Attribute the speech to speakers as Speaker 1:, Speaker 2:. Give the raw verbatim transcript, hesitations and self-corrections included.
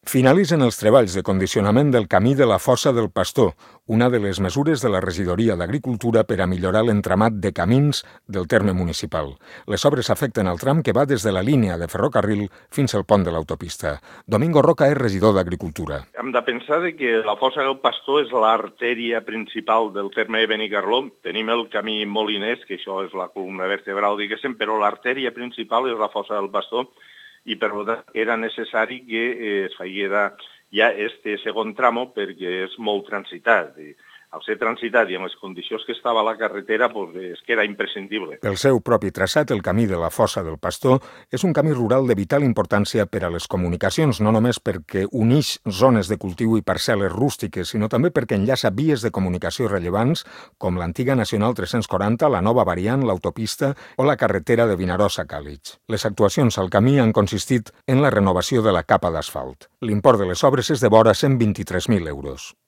Speaker 1: Finalitzen els treballs de condicionament del camí de la Fossa del Pastor, una de les mesures de la Regidoria d'Agricultura per a millorar l'entramat de camins del terme municipal. Les obres afecten el tram que va des de la línia de ferrocarril fins al pont de l'autopista. Domingo Roca és regidor d'Agricultura.
Speaker 2: Hem de pensar que la Fossa del Pastor és l'artèria principal del terme de Benicarló. Tenim el camí Moliners, que això és la columna vertebral, diguéssim, però l'artèria principal és la Fossa del Pastor, i per tant era necessari que eh, es faiguera ja este segon tramo perquè és molt transitat. I al ser transitat i amb les condicions que estava la carretera, doncs, és que era imprescindible.
Speaker 1: Pel seu propi traçat, el camí de la Fossa del Pastor és un camí rural de vital importància per a les comunicacions, no només perquè uneix zones de cultiu i parcel·les rústiques, sinó també perquè enllaça vies de comunicació rellevants com l'antiga Nacional tres-cents quaranta, la nova variant, l'autopista o la carretera de Vinaròs a Càlig. Les actuacions al camí han consistit en la renovació de la capa d'asfalt. L'import de les obres és de vora cent vint-i-tres mil euros.